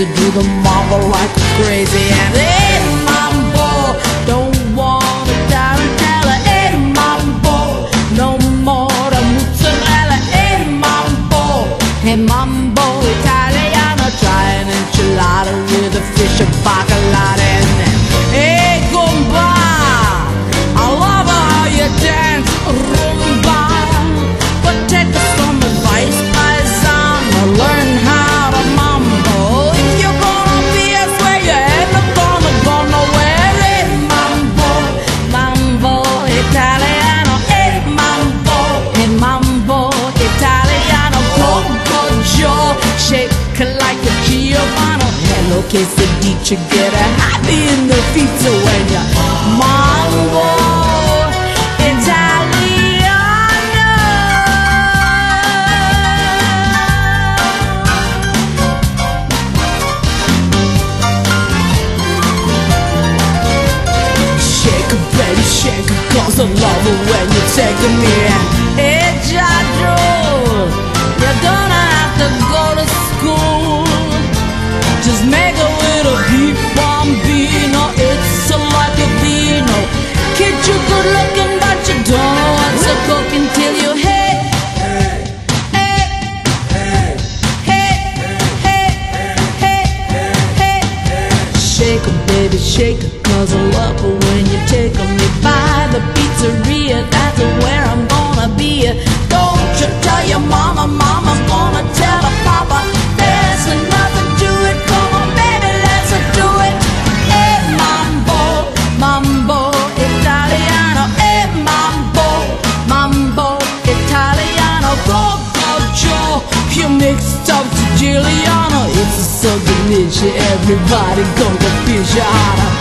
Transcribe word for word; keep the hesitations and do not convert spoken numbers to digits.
to do the mambo like crazy. And hey mambo, don't wanna tarantella. Hey mambo, no more the mozzarella. Hey mambo, hey mambo Italiano, try an enchilada with a fish or bacalao. And hey gumba, I love how you dance rumba, but take some advice, paisan, learn how to mambo. If you're gonna be a swear you ain't not gonna go nowhere. Hey mambo, mambo Italiano. Hey mambo, hey mambo Italiano. Go go Joe, shake like a Giovanni. Hello quesadilla, get a happy in the feet. So when you mambo shake it, cause I love it when you're taking me. Hey Giorgio, you don't have to go to school, just make a little beef bambino. It's a like a vino. Kid, you good looking but you don't know what's a cook until you hey hey hey hey hey hey hey hey. Shake it baby, shake it, cause I love it when you're taking me by the pizzeria. That's where I'm gonna be. Don't you tell your mama, mama's gonna tell her papa. There's nothing to it, come on baby, let's do it. Hey mambo, mambo Italiano. Hey mambo, mambo Italiano. Go go Joe, you mixed up Siciliano. It's so delicious, everybody gonna feel you out.